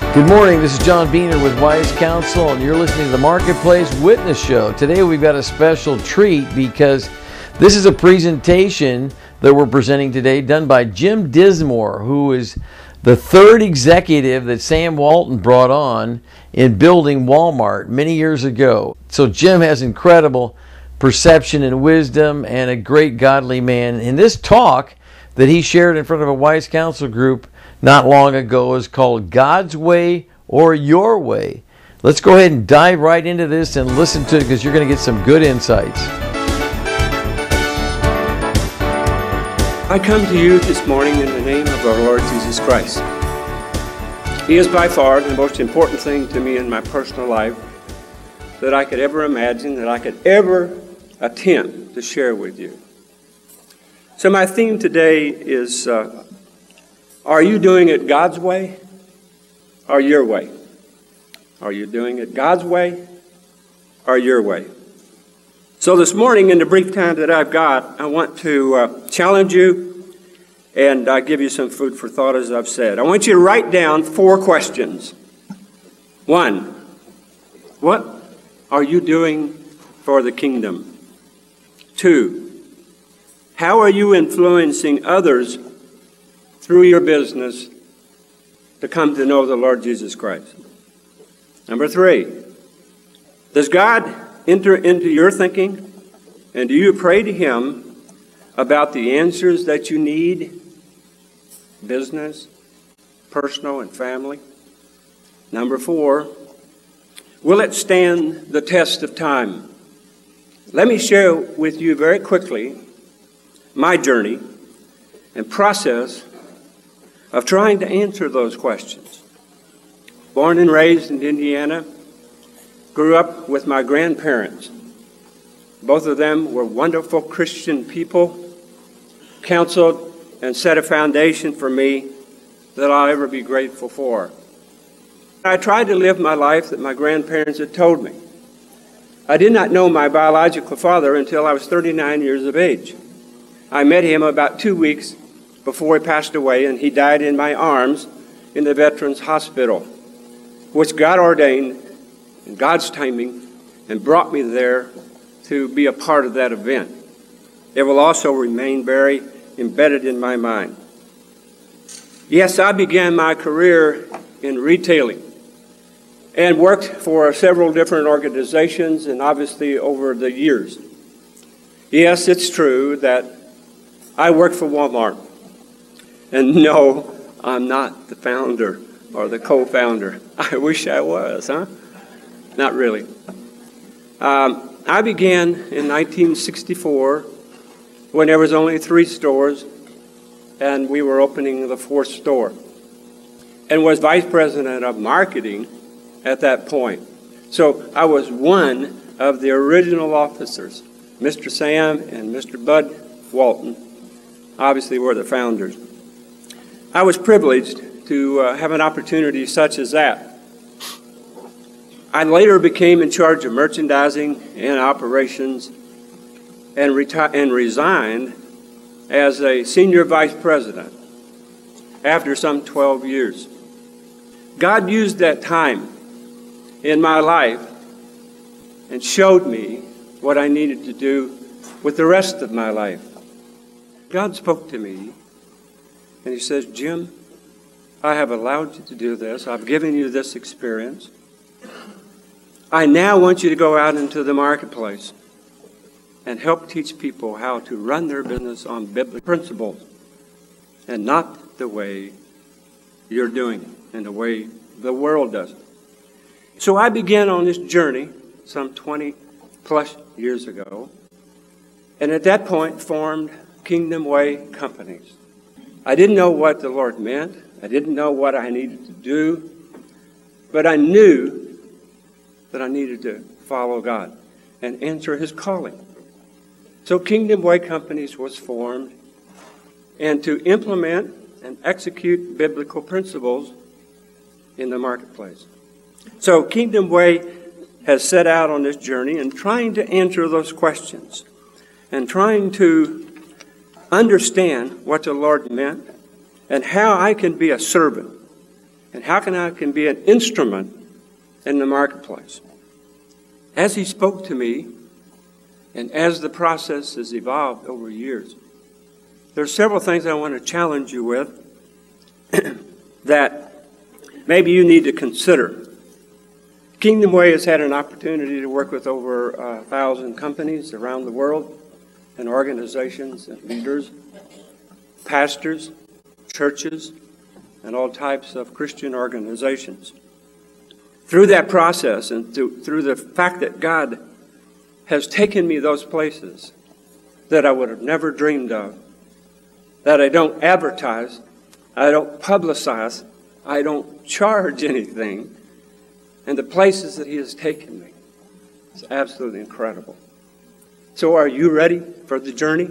Good morning, this is John Beener with Wise Counsel, and you're listening to the Marketplace Witness Show. Today we've got a special treat because this is a presentation that we're presenting today done by Jim Dismore, who is the third executive that Sam Walton brought on in building Walmart many years ago. So Jim has incredible perception and wisdom and a great godly man. And this talk that he shared in front of a Wise Counsel group not long ago is called God's Way or Your Way. Let's go ahead and dive right into this and listen to it because you're going to get some good insights. I come to you this morning in the name of our Lord Jesus Christ. He is by far the most important thing to me in my personal life that I could ever imagine, that I could ever attempt to share with you. So my theme today is, are you doing it God's way or your way? Are you doing it God's way or your way? So this morning, in the brief time that I've got, I want to challenge you and give you some food for thought, as I've said. I want you to write down 4 questions. 1, what are you doing for the kingdom? 2, how are you influencing others through your business to come to know the Lord Jesus Christ? Number 3, does God enter into your thinking, and do you pray to Him about the answers that you need? Business, personal, and family. Number 4, will it stand the test of time? Let me share with you very quickly my journey and process of trying to answer those questions. Born and raised in Indiana, grew up with my grandparents. Both of them were wonderful Christian people, counseled and set a foundation for me that I'll ever be grateful for. I tried to live my life that my grandparents had told me. I did not know my biological father until I was 39 years of age. I met him about 2 weeks before he passed away, and he died in my arms in the Veterans Hospital, which God ordained in God's timing and brought me there to be a part of that event. It will also remain very embedded in my mind. Yes, I began my career in retailing and worked for several different organizations, and obviously over the years. Yes, it's true that I worked for Walmart. And no, I'm not the founder or the co-founder. I wish I was, huh? Not really. I began in 1964 when there was only 3 stores, and we were opening the 4th store, and was vice president of marketing at that point. So I was one of the original officers. Mr. Sam and Mr. Bud Walton obviously were the founders. I was privileged to have an opportunity such as that. I later became in charge of merchandising and operations and resigned as a senior vice president after some 12 years. God used that time in my life and showed me what I needed to do with the rest of my life. God spoke to me and He says, Jim, I have allowed you to do this. I've given you this experience. I now want you to go out into the marketplace and help teach people how to run their business on biblical principles and not the way you're doing it and the way the world does it. So I began on this journey some 20 plus years ago, and at that point formed Kingdom Way Companies. I didn't know what the Lord meant. I didn't know what I needed to do, but I knew that I needed to follow God and answer His calling. So Kingdom Way Companies was formed, and to implement and execute biblical principles in the marketplace. So Kingdom Way has set out on this journey and trying to answer those questions and trying to understand what the Lord meant and how I can be a servant And how I can be an instrument in the marketplace. As he spoke to me, and as the process has evolved over years, there are several things I want to challenge you with that maybe you need to consider. Kingdom Way has had an opportunity to work with over 1,000 companies around the world, and organizations and leaders, pastors, churches, and all types of Christian organizations. Through that process and through the fact that God has taken me those places that I would have never dreamed of, that I don't advertise, I don't publicize, I don't charge anything, and the places that he has taken me. It's absolutely incredible. So are you ready for the journey?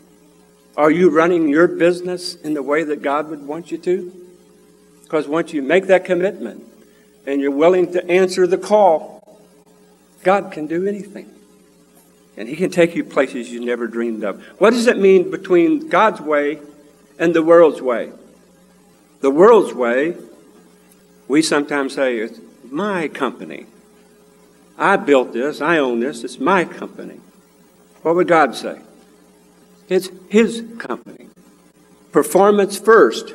Are you running your business in the way that God would want you to? Because once you make that commitment and you're willing to answer the call, God can do anything. And he can take you places you never dreamed of. What does it mean between God's way and the world's way? The world's way, we sometimes say, it's my company. I built this, I own this, it's my company. What would God say? It's his company. Performance first.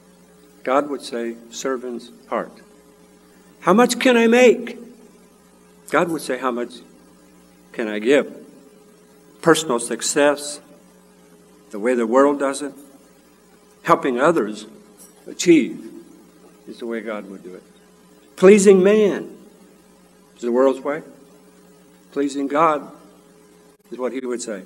God would say, servant's heart. How much can I make? God would say, how much can I give? Personal success, the way the world does it, helping others achieve is the way God would do it. Pleasing man is the world's way. Pleasing God is what he would say.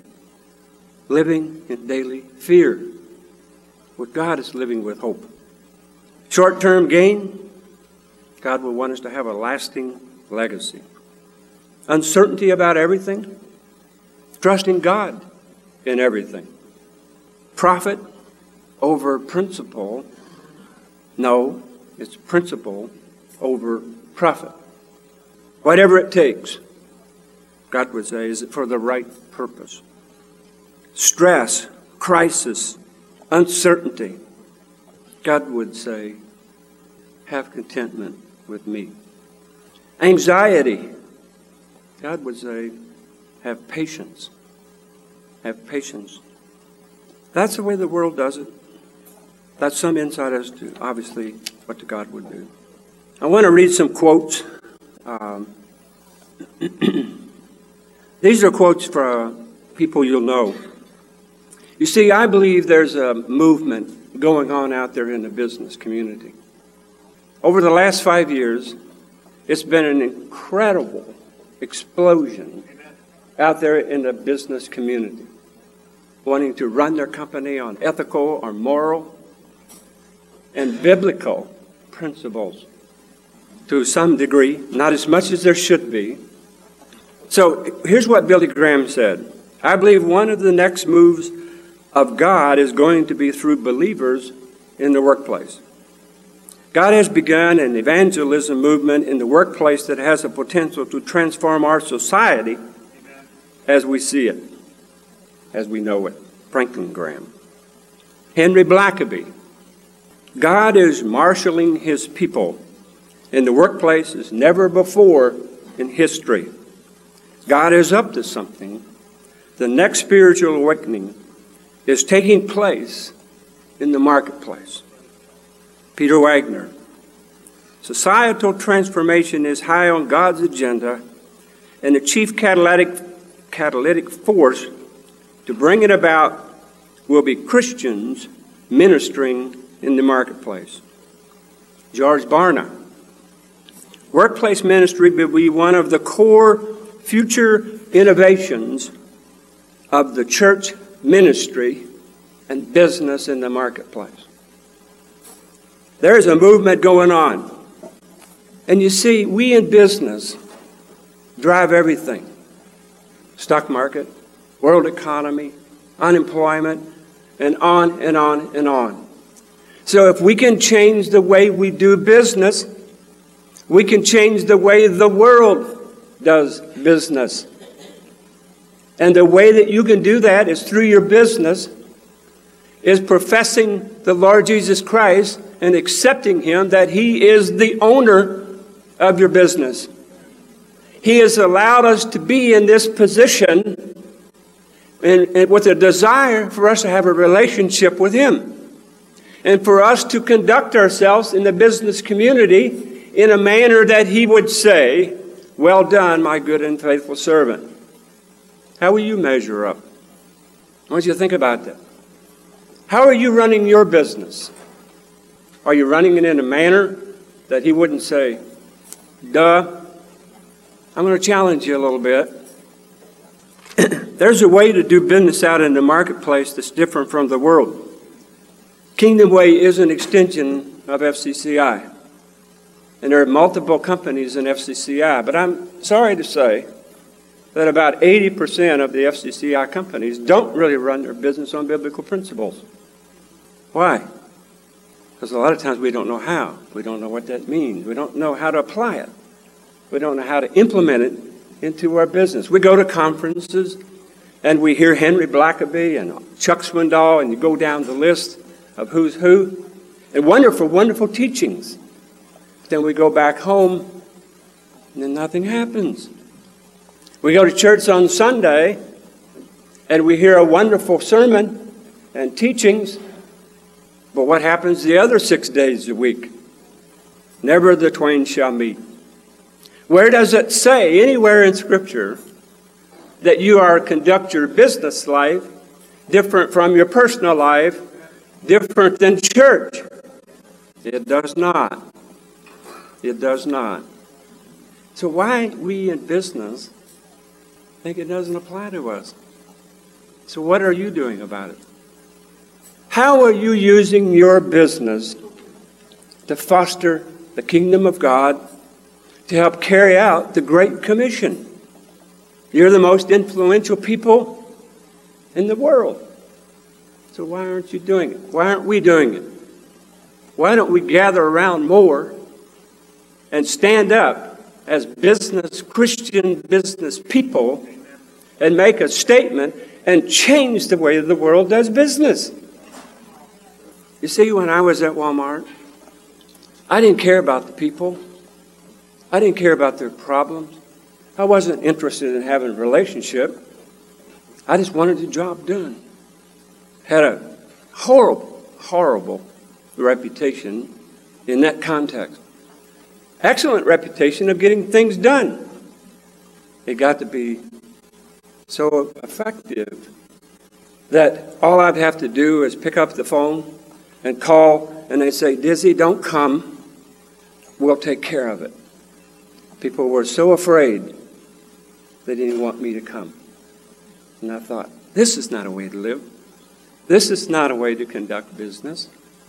Living in daily fear. With God is living with hope. Short-term gain, God will want us to have a lasting legacy. Uncertainty about everything, trusting God in everything. Profit over principle, no, it's principle over profit. Whatever it takes, God would say, is it for the right purpose? Stress, crisis, uncertainty, God would say, have contentment with me. Anxiety, God would say, have patience. Have patience. That's the way the world does it. That's some insight as to, obviously, what the God would do. I want to read some quotes. These are quotes from people you'll know. You see, I believe there's a movement going on out there in the business community. Over the last 5 years, it's been an incredible explosion out there in the business community, wanting to run their company on ethical or moral and biblical principles to some degree, not as much as there should be. So here's what Billy Graham said. I believe one of the next moves of God is going to be through believers in the workplace. God has begun an evangelism movement in the workplace that has the potential to transform our society as we see it, as we know it. Franklin Graham. Henry Blackaby. God is marshaling his people in the workplace as never before in history. God is up to something. The next spiritual awakening is taking place in the marketplace. Peter Wagner. Societal transformation is high on God's agenda, and the chief catalytic force to bring it about will be Christians ministering in the marketplace. George Barna. Workplace ministry will be one of the core future innovations of the church ministry and business in the marketplace. There's a movement going on. And you see, we in business drive everything. Stock market, world economy, unemployment, and on and on and on. So if we can change the way we do business, we can change the way the world does business. And the way that you can do that is through your business, is professing the Lord Jesus Christ and accepting Him that He is the owner of your business. He has allowed us to be in this position and with a desire for us to have a relationship with Him and for us to conduct ourselves in the business community in a manner that He would say, "Well done, my good and faithful servant." How will you measure up? I want you to think about that. How are you running your business? Are you running it in a manner that He wouldn't say, "Duh"? I'm going to challenge you a little bit. There's a way to do business out in the marketplace that's different from the world. Kingdom Way is an extension of FCCI. And there are multiple companies in FCCI. But I'm sorry to say that about 80% of the FCCI companies don't really run their business on biblical principles. Why? Because a lot of times we don't know how. We don't know what that means. We don't know how to apply it. We don't know how to implement it into our business. We go to conferences and we hear Henry Blackaby and Chuck Swindoll, and you go down the list of who's who, and wonderful, wonderful teachings. Then we go back home and then nothing happens. We go to church on Sunday and we hear a wonderful sermon and teachings, but what happens the other 6 days a week? Never the twain shall meet. Where does it say anywhere in Scripture that you are to conduct your business life different from your personal life, different than church? It does not. It does not. So why we in business think it doesn't apply to us? So what are you doing about it? How are you using your business to foster the kingdom of God, to help carry out the Great Commission? You're the most influential people in the world. So why aren't you doing it? Why aren't we doing it? Why don't we gather around more and stand up as Christian business people and make a statement and change the way the world does business? You see, when I was at Walmart, I didn't care about the people. I didn't care about their problems. I wasn't interested in having a relationship. I just wanted the job done. Had a horrible, horrible reputation in that context. Excellent reputation of getting things done. It got to be so effective that all I'd have to do is pick up the phone and call, and they'd say, "Dizzy, don't come. We'll take care of it." People were so afraid they didn't want me to come. And I thought, this is not a way to live. This is not a way to conduct business.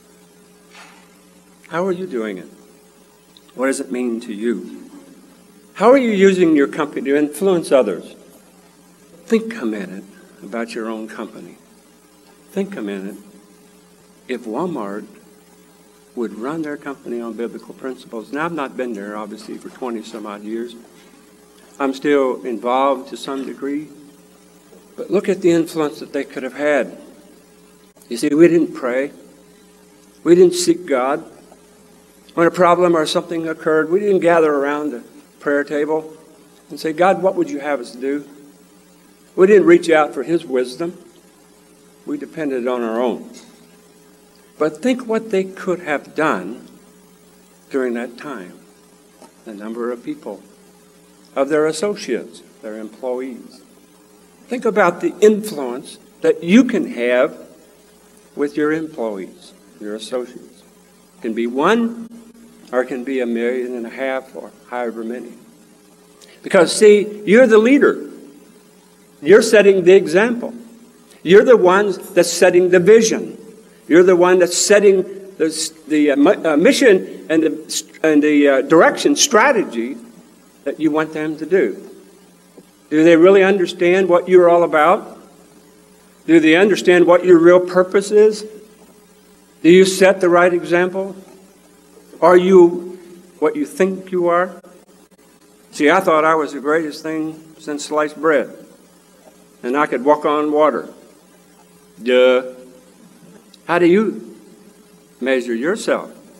How are you doing it? What does it mean to you? How are you using your company to influence others? Think a minute about your own company. Think a minute. If Walmart would run their company on biblical principles. Now, I've not been there, obviously, for 20-some-odd years. I'm still involved to some degree. But look at the influence that they could have had. You see, we didn't pray. We didn't seek God. When a problem or something occurred, we didn't gather around the prayer table and say, "God, what would you have us do?" We didn't reach out for His wisdom. We depended on our own. But think what they could have done during that time. The number of people, of their associates, their employees. Think about the influence that you can have with your employees, your associates. It can be one, or it can be 1.5 million, or however many. Because, see, you're the leader. You're setting the example. You're the ones that's setting the vision. You're the one that's setting the mission and the direction, strategy that you want them to do. Do they really understand what you're all about? Do they understand what your real purpose is? Do you set the right example? Are you what you think you are? See, I thought I was the greatest thing since sliced bread, and I could walk on water. Duh. How do you measure yourself?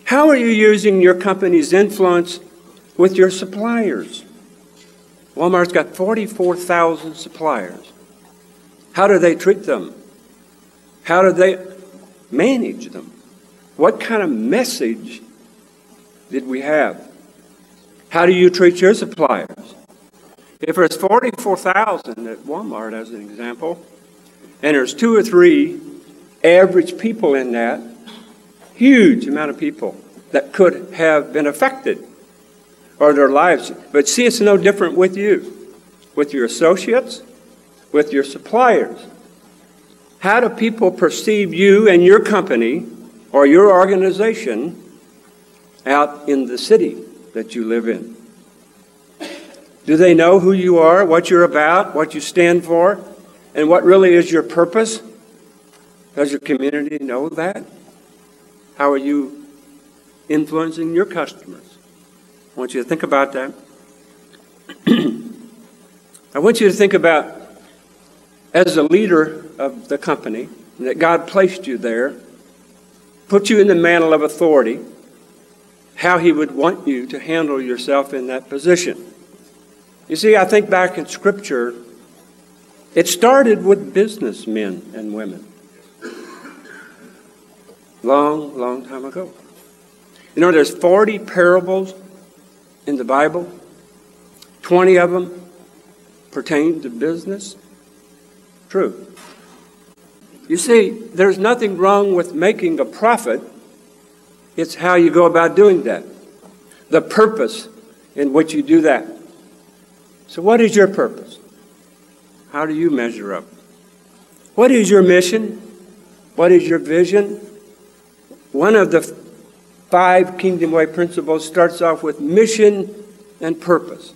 How are you using your company's influence with your suppliers? Walmart's got 44,000 suppliers. How do they treat them? How do they manage them? What kind of message did we have? How do you treat your suppliers? If there's 44,000 at Walmart, as an example, and there's 2 or 3 average people in that, huge amount of people that could have been affected or their lives. But see, it's no different with you, with your associates, with your suppliers. How do people perceive you and your company or your organization out in the city that you live in? Do they know who you are, what you're about, what you stand for, and what really is your purpose? Does your community know that? How are you influencing your customers? I want you to think about that. I want you to think about, as a leader of the company, that God placed you there, put you in the mantle of authority, how He would want you to handle yourself in that position. You see, I think back in Scripture, it started with businessmen and women. Long, long time ago. You know, there's 40 parables in the Bible. 20 of them pertain to business. True. You see, there's nothing wrong with making a profit. It's how you go about doing that. The purpose in which you do that. So what is your purpose? How do you measure up? What is your mission? What is your vision? One of the 5 Kingdom Way principles starts off with mission and purpose.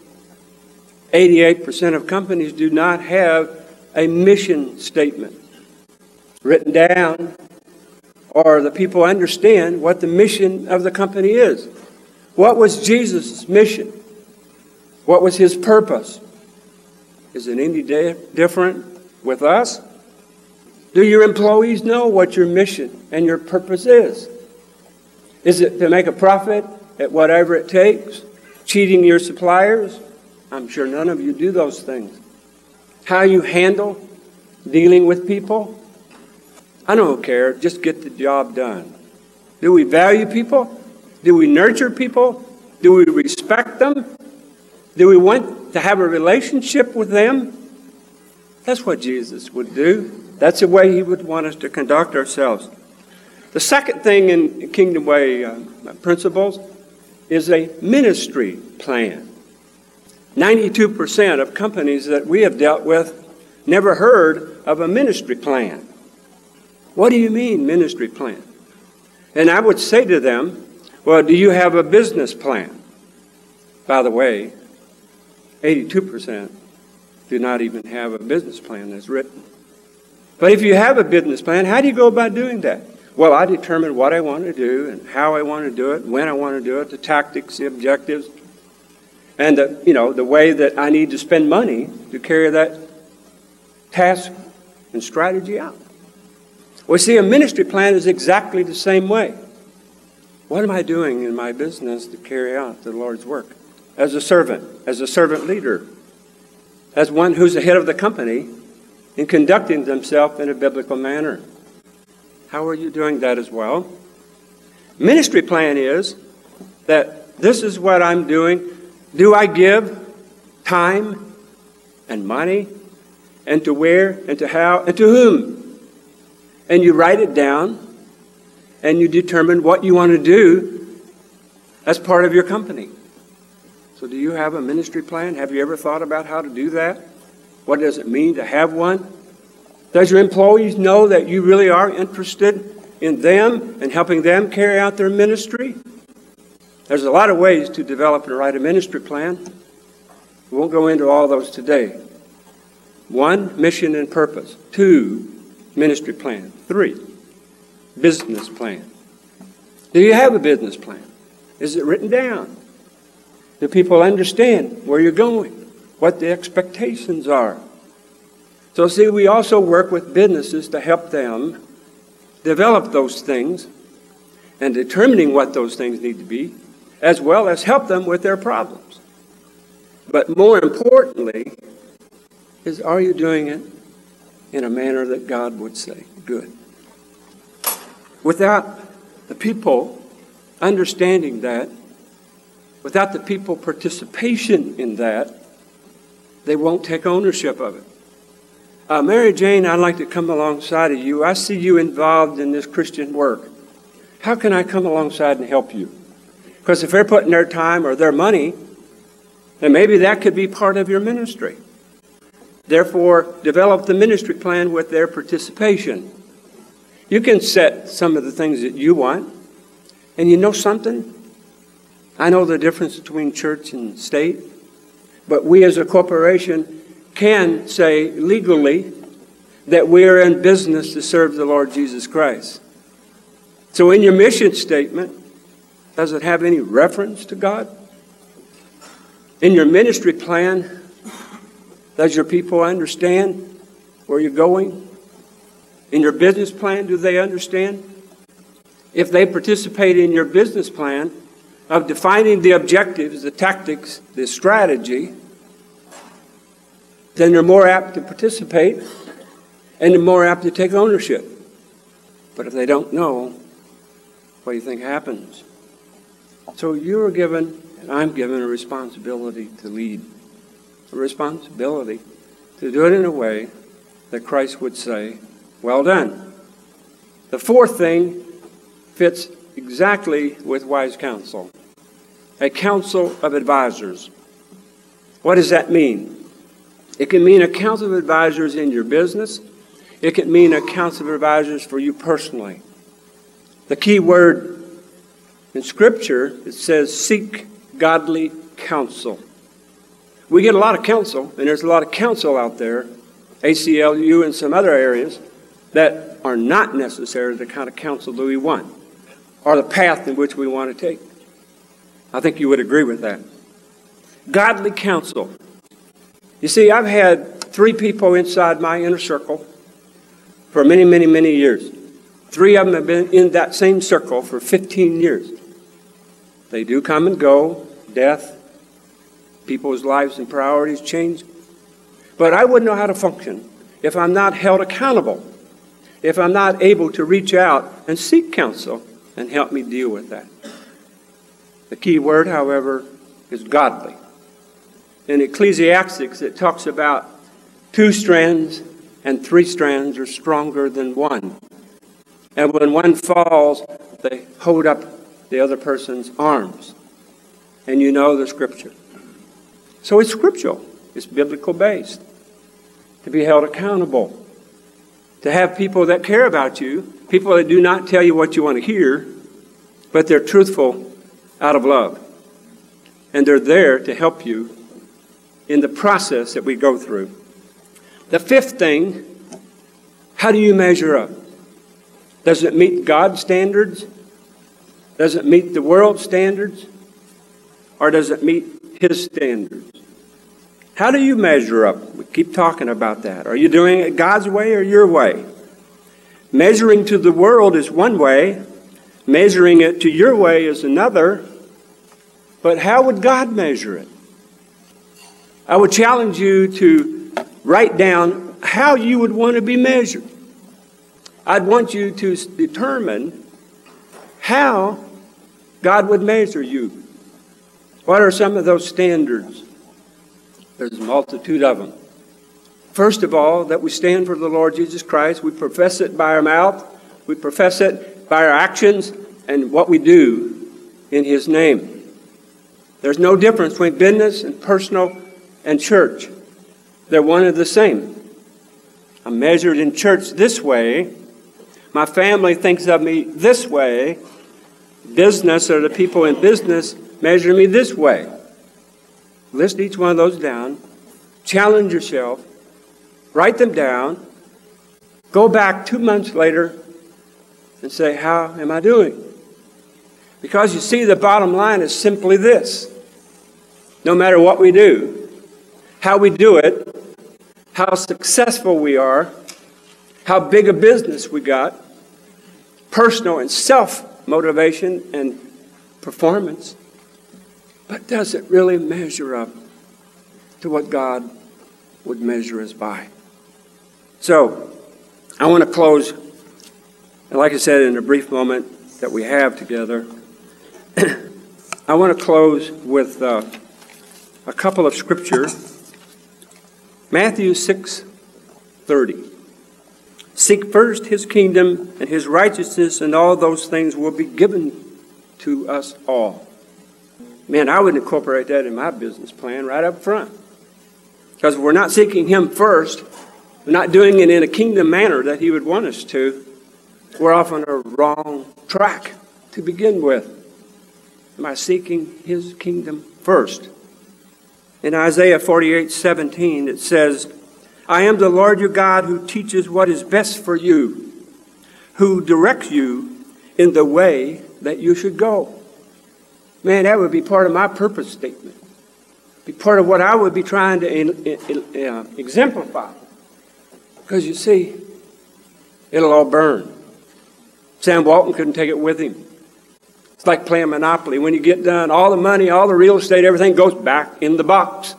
88% of companies do not have a mission statement written down, or the people understand what the mission of the company is. What was Jesus' mission? What was His purpose? Is it any different with us? Do your employees know what your mission and your purpose is? Is it to make a profit at whatever it takes? Cheating your suppliers? I'm sure none of you do those things. How you handle dealing with people? I don't care. Just get the job done. Do we value people? Do we nurture people? Do we respect them? Do we want to have a relationship with them? That's what Jesus would do. That's the way He would want us to conduct ourselves. The second thing in Kingdom Way principles is a ministry plan. 92% of companies that we have dealt with never heard of a ministry plan. What do you mean, ministry plan? And I would say to them, well, do you have a business plan? By the way, 82% do not even have a business plan that's written. But if you have a business plan, how do you go about doing that? Well, I determine what I want to do and how I want to do it, when I want to do it, the tactics, the objectives, and the way that I need to spend money to carry that task and strategy out. Well, see, a ministry plan is exactly the same way. What am I doing in my business to carry out the Lord's work? As a servant leader, as one who's the head of the company, in conducting themselves in a biblical manner. How are you doing that as well? Ministry plan is that this is what I'm doing. Do I give time and money, and to where, and to how, and to whom? And you write it down, and you determine what you want to do as part of your company. So do you have a ministry plan? Have you ever thought about how to do that? What does it mean to have one? Does your employees know that you really are interested in them and helping them carry out their ministry? There's a lot of ways to develop and write a ministry plan. We won't go into all those today. 1, mission and purpose. 2, ministry plan. 3, business plan. Do you have a business plan? Is it written down? Do people understand where you're going, what the expectations are? So see, we also work with businesses to help them develop those things and determining what those things need to be, as well as help them with their problems. But more importantly, is are you doing it in a manner that God would say, good? Without the people understanding that, without the people participation in that, they won't take ownership of it. Mary Jane, I'd like to come alongside of you. I see you involved in this Christian work. How can I come alongside and help you? Because if they're putting their time or their money, then maybe that could be part of your ministry. Therefore, develop the ministry plan with their participation. You can set some of the things that you want. And you know something? I know the difference between church and state. But we as a corporation can say legally that we are in business to serve the Lord Jesus Christ. So in your mission statement, does it have any reference to God? In your ministry plan, does your people understand where you're going? In your business plan, do they understand? If they participate in your business plan of defining the objectives, the tactics, the strategy, then they're more apt to participate and they're more apt to take ownership. But if they don't know, what do you think happens? So you are given, and I'm given, a responsibility to lead. A responsibility to do it in a way that Christ would say, well done. The fourth thing fits exactly with wise counsel. A council of advisors. What does that mean? It can mean a council of advisors in your business. It can mean a council of advisors for you personally. The key word in Scripture, it says, seek godly counsel. We get a lot of counsel, and there's a lot of counsel out there, ACLU and some other areas, that are not necessarily the kind of counsel that we want, or the path in which we want to take. I think you would agree with that. Godly counsel. You see, I've had 3 people inside my inner circle for many, many, many years. 3 of them have been in that same circle for 15 years. They do come and go, death, people's lives and priorities change. But I wouldn't know how to function if I'm not held accountable, if I'm not able to reach out and seek counsel and help me deal with that. The key word, however, is godly. In Ecclesiastes, it talks about 2 strands and 3 strands are stronger than one. And when one falls, they hold up the other person's arms. And you know the Scripture. So it's scriptural. It's biblical based. To be held accountable. To have people that care about you. People that do not tell you what you want to hear. But they're truthful out of love. And they're there to help you in the process that we go through. The 5th thing, how do you measure up? Does it meet God's standards? Does it meet the world's standards? Or does it meet His standards? How do you measure up? We keep talking about that. Are you doing it God's way or your way? Measuring to the world is one way. Measuring it to your way is another. But how would God measure it? I would challenge you to write down how you would want to be measured. I'd want you to determine how God would measure you. What are some of those standards? There's a multitude of them. First of all, that we stand for the Lord Jesus Christ. We profess it by our mouth. We profess it by our actions and what we do in His name. There's no difference between business and personal and church. They're one and the same. I'm measured in church this way. My family thinks of me this way. Business, or the people in business, measure me this way. List each one of those down. Challenge yourself. Write them down. Go back 2 months later and say, how am I doing? Because you see, the bottom line is simply this. No matter what we do, how we do it, how successful we are, how big a business we got, personal and self motivation and performance, but does it really measure up to what God would measure us by? So, I want to close, and like I said, in a brief moment that we have together, I want to close with a couple of scripture. Matthew 6:30. Seek first his kingdom and his righteousness, and all those things will be given to us all. Man, I would incorporate that in my business plan right up front. Because if we're not seeking him first, we're not doing it in a kingdom manner that he would want us to, we're off on a wrong track to begin with. Am I seeking his kingdom first? In Isaiah 48:17, it says, I am the Lord your God who teaches what is best for you, who directs you in the way that you should go. Man, that would be part of my purpose statement. Be part of what I would be trying to exemplify. Because you see, it'll all burn. Sam Walton couldn't take it with him. It's like playing Monopoly. When you get done, all the money, all the real estate, everything goes back in the box.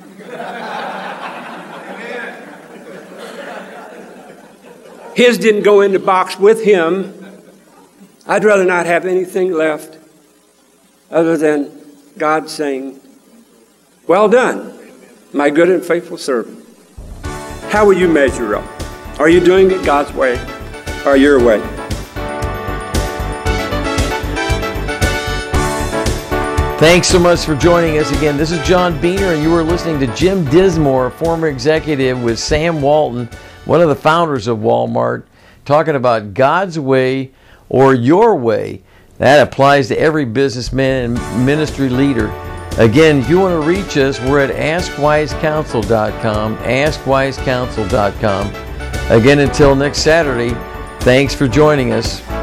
His didn't go in the box with him. I'd rather not have anything left other than God saying, well done, my good and faithful servant. How will you measure up? Are you doing it God's way or your way? Thanks so much for joining us again. This is John Beener, and you were listening to Jim Dismore, former executive with Sam Walton, one of the founders of Walmart, talking about God's way or your way. That applies to every businessman and ministry leader. Again, if you want to reach us, we're at AskWiseCounsel.com, AskWiseCounsel.com. Again, until next Saturday, thanks for joining us.